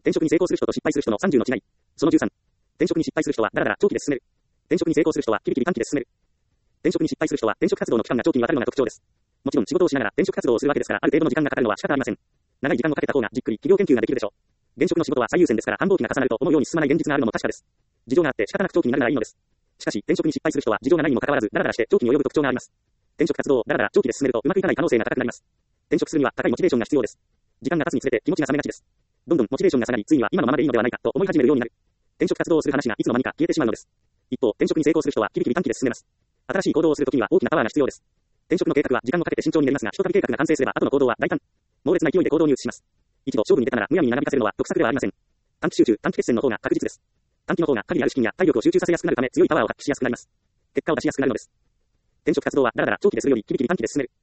転職に成功する人と失敗する人の30の違い。その13。転職に失敗する人はだらだら長期で進める。転職に成功する人はキビキビ短期で進める。転職に失敗する人は転職活動の期間が長期にわたるのが特徴です。もちろん仕事をしながら転職活動をするわけですから、ある程度の時間がかかるのは仕方ありません。長い時間をかけた方がじっくり企業研究ができるでしょう。現職の仕事は最優先ですから、繁忙期が重なると思うように進まない現実があるのも確かです。事情があって仕方なく長期になるならいいのです。しかし、転職に失敗する人は事情がないにもかかわらず、だらだらして長期に及ぶ特徴があります。転職活動をだらだら長期で進めるとうまくいかない可能性が高くなります。転職するには高いモチベーションが必要です。時間が経つにつれて気持ちが冷めがちです。どんどんモチベーションが下がり、ついには今のままでいいのではないかと思い始めるようになる。転職活動をする話がいつの間にか消えてしまうのです。一方、転職に成功する人はキビキビ短期で進めます。新しい行動をするときには大きなパワーが必要です。転職の計画は時間をかけて慎重に練りますが、ひとたび計画が完成すれば後の行動は大胆。猛烈な勢いで行動に移します。一度勝負に出たならむやみに長引かせるのは得策ではありません。短期集中、短期決戦の方が確実です。短期の方が限りある資金や体力を集中させやすくなるため強いパワーを発揮しやすくなります。結果を出しやすくなるのです。転職活動はだらだら長期でするよりキビキビ短期で進める。